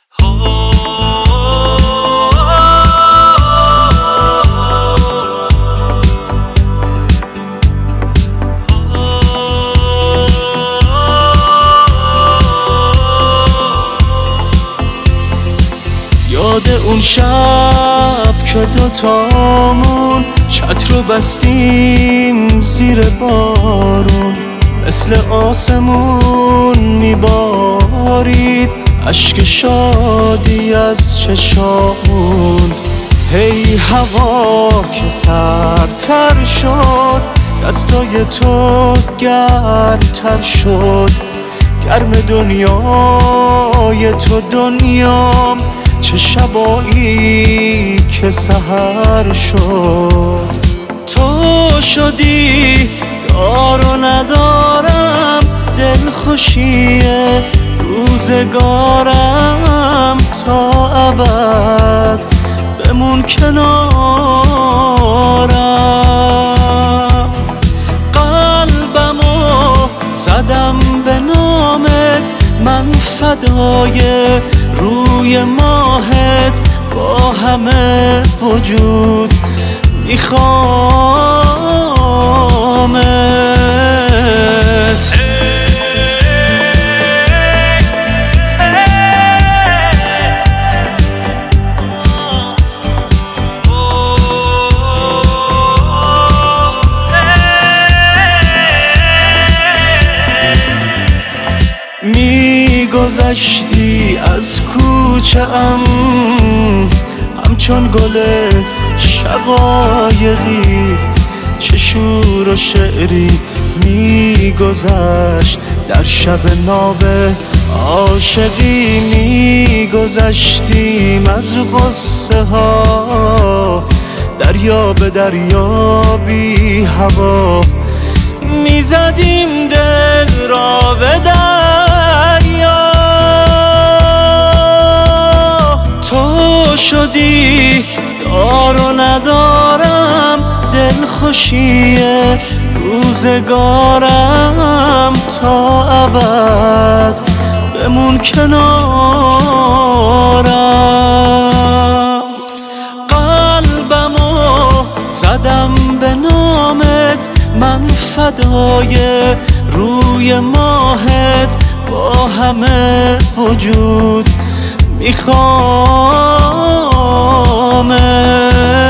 یاد اون شب که دوتامون چتر رو بستیم زیر بارون، مثل آسمون میبارید اشک شادی از چشامون. هی هوا که سردتر شد، دستای تو گرمتر شد، گرم دنیای تو دنیام، چه شبایی که سحر شد. تو شدی دار و ندارم، دلخوشی روزگارم، تا ابد بمون کنارم. قلبمو زدم به نامت، من فدای روی ماهت، با همه وجود میخوامت. میگذشتی از کوچه ام همچون گل شقایقی، چه شور و شعری میگذشت در شب ناب عاشقی. میگذشتیم از غصه ها دریا به دریا بی هوا، میزدیم دل را به دریا. تو شدی دار و ندارم، دلخوشی روزگارم، تا ابد بمون کنارم. قلبمو زدم به نامت، من فدای روی ماهت، با همه وجود میخوامت.